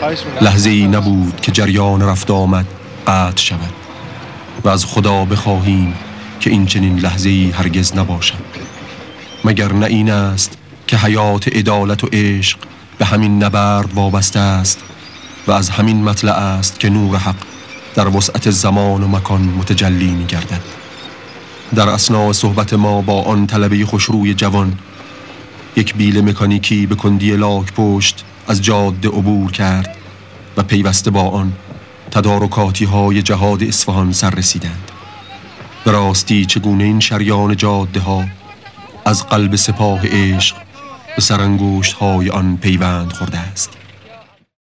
لحظه‌ای نبود که جریان رفت آمد قطع شود و از خدا بخواهیم که این چنین لحظه‌ای هرگز نباشد. مگر نه این است که حیات عدالت و عشق به همین نبرد وابسته است و از همین مطلع است که نور حق در وسعت زمان و مکان متجلی می گردد. در اثناء صحبت ما با آن طلبه خوشروی جوان، یک بیل مکانیکی به کندی لاک پشت از جاده عبور کرد و پیوسته با آن تدارکاتی های جهاد اصفهان سر رسیدند. به راستی چگونه این شریان جاده ها از قلب سپاه عشق به سرانگشت های آن پیوند خورده است.